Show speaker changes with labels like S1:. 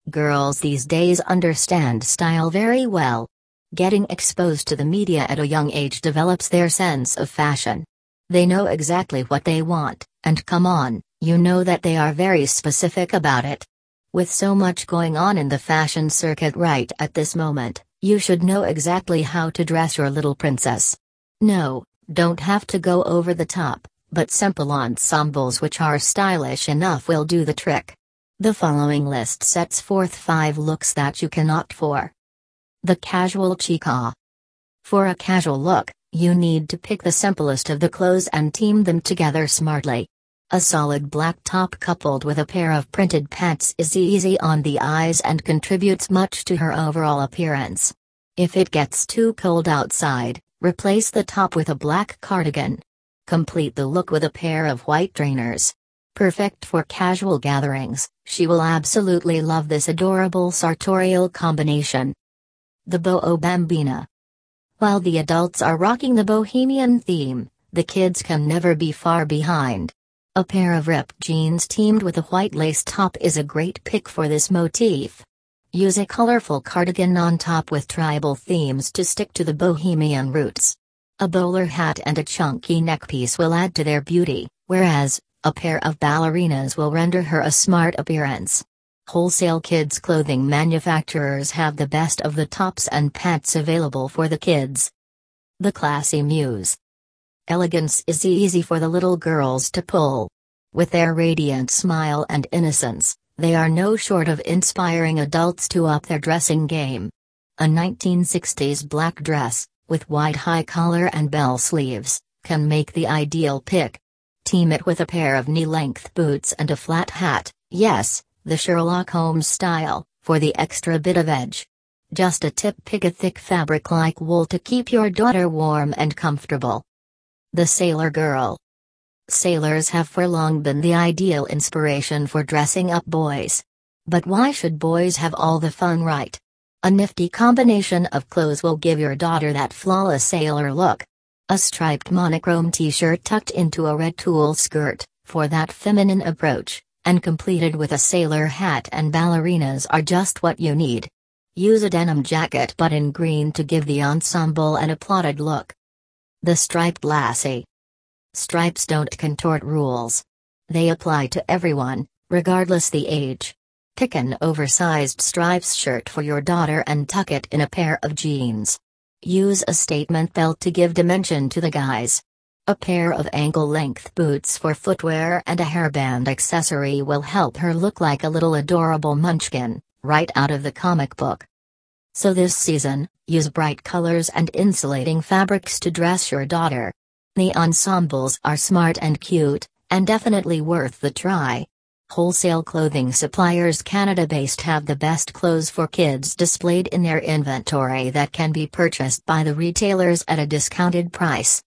S1: Girls these days understand style very well. Getting exposed to the media at a young age develops their sense of fashion. They know exactly what they want, and come on, you know that they are very specific about it. With so much going on in the fashion circuit right at this moment, you should know exactly how to dress your little princess. No, don't have to go over the top, but simple ensembles which are stylish enough will do the trick. The following list sets forth 5 looks that you can opt for. The casual chica. For a casual look, you need to pick the simplest of the clothes and team them together smartly. A solid black top coupled with a pair of printed pants is easy on the eyes and contributes much to her overall appearance. If it gets too cold outside, replace the top with a black cardigan. Complete the look with a pair of white trainers. Perfect for casual gatherings, she will absolutely love this adorable sartorial combination. The Boho Bambina. While the adults are rocking the bohemian theme, the kids can never be far behind. A pair of ripped jeans teamed with a white lace top is a great pick for this motif. Use a colorful cardigan on top with tribal themes to stick to the bohemian roots. A bowler hat and a chunky neckpiece will add to their beauty, whereas a pair of ballerinas will render her a smart appearance. Wholesale kids clothing manufacturers have the best of the tops and pants available for the kids. The Classy Muse. Elegance is easy for the little girls to pull. With their radiant smile and innocence, they are no short of inspiring adults to up their dressing game. A 1960s black dress, with wide high collar and bell sleeves, can make the ideal pick. Team it with a pair of knee-length boots and a flat hat, yes, the Sherlock Holmes style, for the extra bit of edge. Just a tip: pick a thick fabric like wool to keep your daughter warm and comfortable. The Sailor Girl. Sailors have for long been the ideal inspiration for dressing up boys. But why should boys have all the fun, right? A nifty combination of clothes will give your daughter that flawless sailor look. A striped monochrome t-shirt tucked into a red tulle skirt, for that feminine approach, and completed with a sailor hat and ballerinas are just what you need. Use a denim jacket but in green to give the ensemble an applauded look. The Striped Lassie. Stripes don't contort rules. They apply to everyone, regardless the age. Pick an oversized stripes shirt for your daughter and tuck it in a pair of jeans. Use a statement belt to give dimension to the guys. A pair of ankle-length boots for footwear and a hairband accessory will help her look like a little adorable munchkin, right out of the comic book. So this season, use bright colors and insulating fabrics to dress your daughter. The ensembles are smart and cute, and definitely worth the try. Wholesale clothing suppliers Canada-based have the best clothes for kids displayed in their inventory that can be purchased by the retailers at a discounted price.